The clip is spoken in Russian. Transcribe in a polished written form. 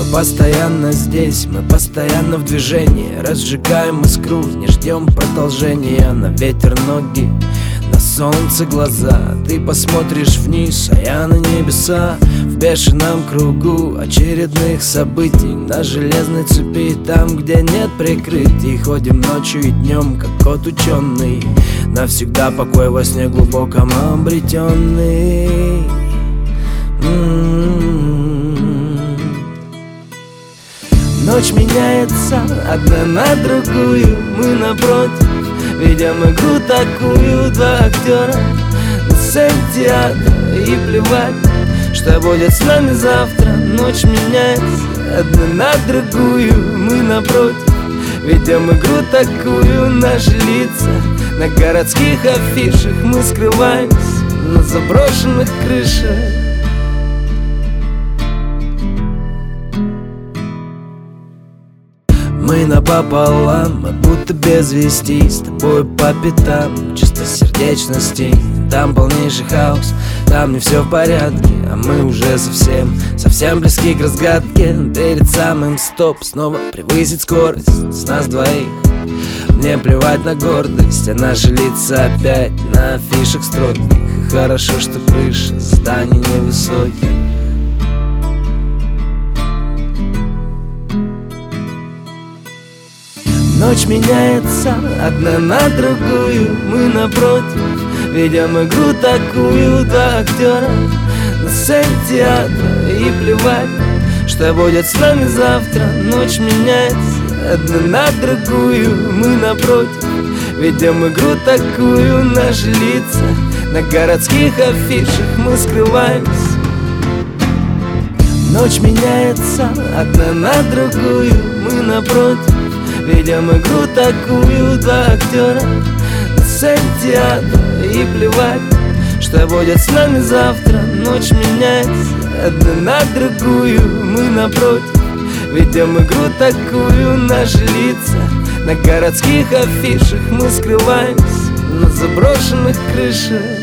постоянно здесь, мы постоянно в движении. Разжигаем искру, не ждем продолжения. На ветер ноги, на солнце глаза. Ты посмотришь вниз, а я на небеса. В бешеном кругу очередных событий. На железной цепи, там, где нет прикрытий. Ходим ночью и днем, как кот ученый. Навсегда покой во сне глубоком обретенный. Ночь меняется одна на другую. Мы напротив ведем игру такую. Два актера на сцене театра. И плевать, что будет с нами завтра. Ночь меняется одна на другую. Мы напротив ведем игру такую. Наши лица на городских афишах. Мы скрываемся на заброшенных крышах. Мы напополам, мы будто без вести. С тобой по пятам, чистосердечности. Там полнейший хаос, там не все в порядке. А мы уже совсем близки к разгадке. Перед самым стоп снова превысить скорость. С нас двоих мне плевать на гордость. А наши лица опять на афишах строгих. И хорошо, что крыши зданий невысоких. Ночь меняется одна на другую. Мы напротив ведем игру такую. Два актера на сцене театра. И плевать, что будет с нами завтра. Ночь меняется одна на другую. Мы напротив ведем игру такую. Наши лица на городских афишах. Мы скрываемся. Ночь меняется одна на другую. Мы напротив ведем игру такую. Два актера на сцене театра. И плевать, что будет с нами завтра. Ночь меняется одна на другую. Мы напротив ведем игру такую. Наши лица на городских афишах. Мы скрываемся на заброшенных крышах.